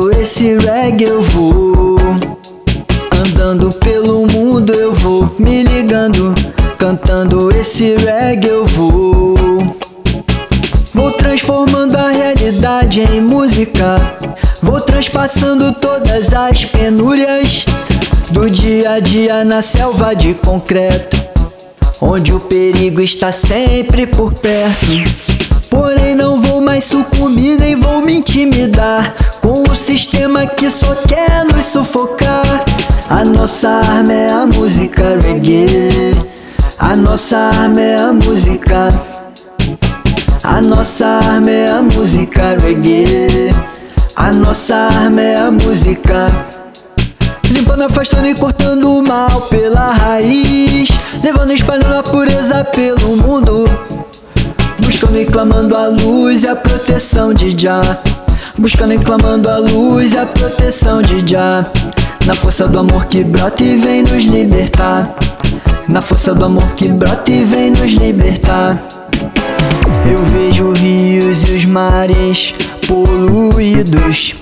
cantando esse reggae eu vou. Andando pelo mundo eu vou, me ligando, cantando esse reggae eu vou. Vou transformando a realidade em música, vou transpassando todas as penúrias do dia a dia na selva de concreto, onde o perigo está sempre por perto. Porém não vou mais sucumbir, nem vou me intimidar com o sistema que só quer nos sufocar. A nossa arma é a música reggae, a nossa arma é a música, a nossa arma é a música reggae, a nossa arma é a música. Limpando, afastando e cortando o mal pela raiz, levando e espalhando a pureza pelo mundo, buscando e clamando a luz e a proteção de Jah, buscando e clamando a luz e a proteção de Jah. Na força do amor que brota e vem nos libertar, na força do amor que brota e vem nos libertar. Eu vejo rios e os mares poluídos,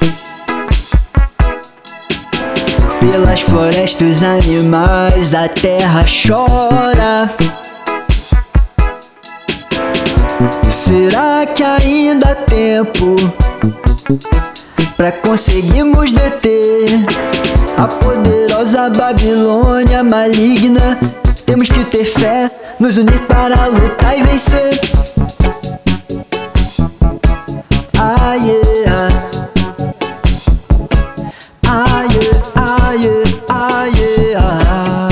pelas florestas, os animais, a terra chora. Será que ainda há tempo pra conseguirmos deter a poderosa Babilônia maligna? Temos que ter fé, nos unir para lutar e vencer. Ah, yeah. Ah, yeah, ah, yeah, ah, yeah.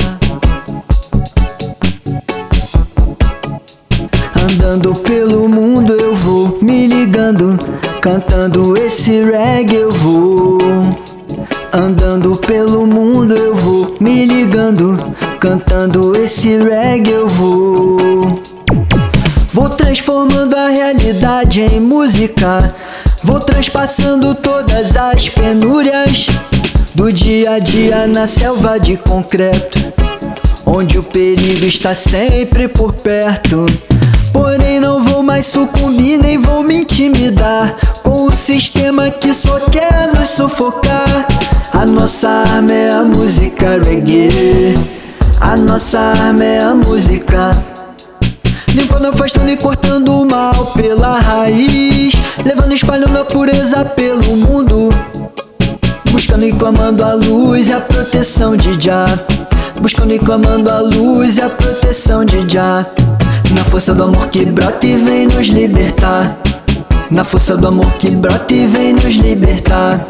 Andando pelo mundo eu vou, me ligando, cantando esse reggae eu vou. Andando pelo mundo eu vou, me ligando, cantando esse reggae eu vou. Vou transformando a realidade em música, vou transpassando todas as penúrias do dia a dia na selva de concreto, onde o perigo está sempre por perto. Porém não vou mais sucumbir, nem vou me intimidar com o sistema que só quer nos sufocar. A nossa arma é a música reggae, a nossa arma é a música. Limpando, afastando e cortando o mal pela raiz, levando e espalhando a pureza pelo mundo, buscando e clamando a luz e a proteção de Jah, buscando e clamando a luz e a proteção de Jah. Na força do amor que brota e vem nos libertar, na força do amor que brota e vem nos libertar.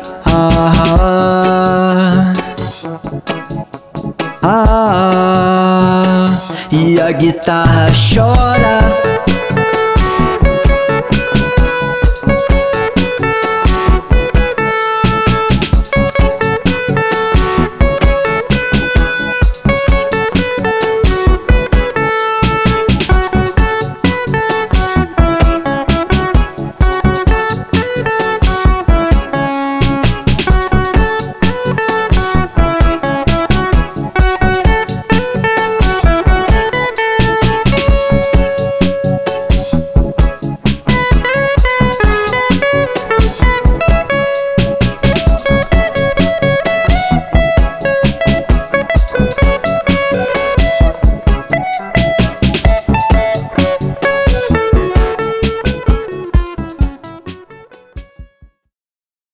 Ah, ah, ah, e a guitarra chora.